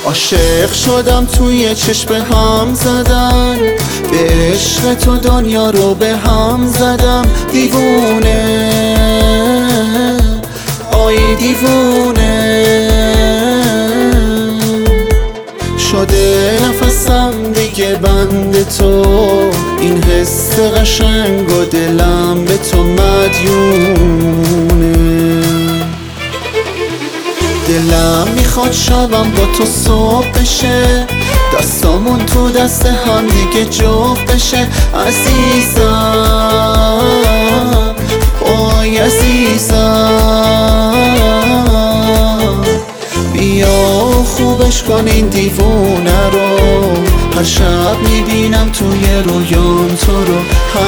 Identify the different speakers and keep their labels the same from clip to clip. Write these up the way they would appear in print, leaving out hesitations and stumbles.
Speaker 1: عاشق شدم توی چشم هم زدن، به عشق تو دنیا رو به هم زدم. دیوونه آی دیوونه شده نفسم دیگه بند تو، این حس قشنگ و دلم به تو مدیونه. دلم میخواد شبم با تو صبح بشه، دستامون تو دست هم دیگه جفت بشه. عزیزم آی عزیزم بیا خوبش کن این دیوونه رو. هر شب میبینم توی رویام تو رو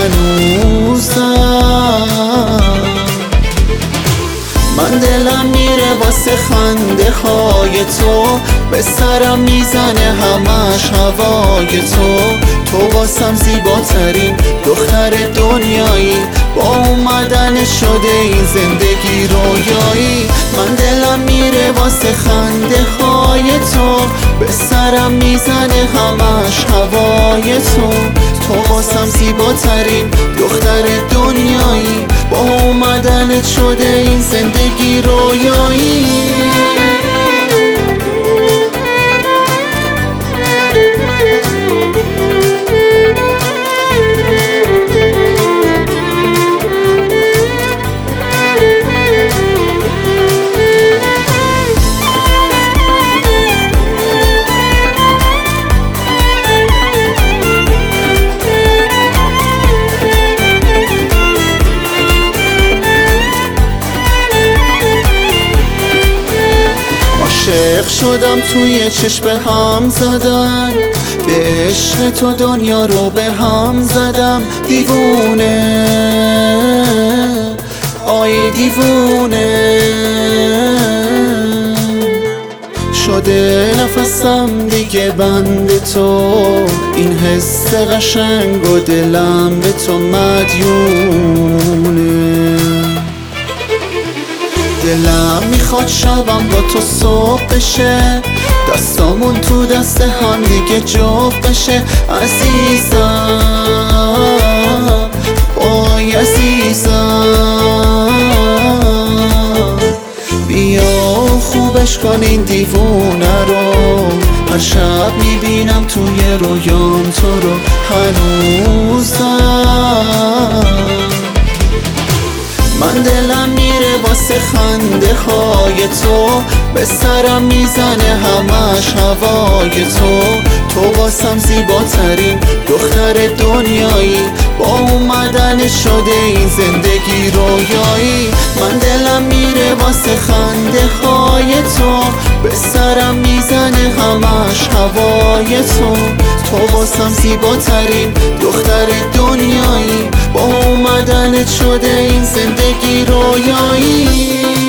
Speaker 1: هنوزم. من دلم میره واسه خنده های تو، به سرم میزنه همش هوای تو. تو واسم زیباترین دختر دنیایی، با اومدن شده این زندگی رویایی. من دلم میره واسه خنده های تو، به سرم میزنه همش هوای تو. تو واسم زیباترین دختر دنیایی، با اومدنت شده این زندگی رویایی. عاشق شدم توی چشم هم زدن، به عشق تو دنیا رو به هم زدم. دیوونه آی دیوونه شده نفسم دیگه بند تو، این حس قشنگ و دلم به تو مدیونه. دلم میخواد شبم با تو صبح بشه، دستامون تو دست هم دیگه جفت بشه. عزیزم آی عزیزم بیا خوبش کن این دیوونه رو. هر شب میبینم توی رویام تو رو هنوزم. من دلم میره واسه خنده های تو، به سرم میزنه همش هوای تو. تو واسم زیباترین دختر دنیایی، با اومدن شده این زندگی رویایی. من دلم میره واسه خنده های تو، به سرم میزنه همش هوای تو. تو واسم زیباترین دختر دنیایی، با اومدنت شده این زندگی رویایی.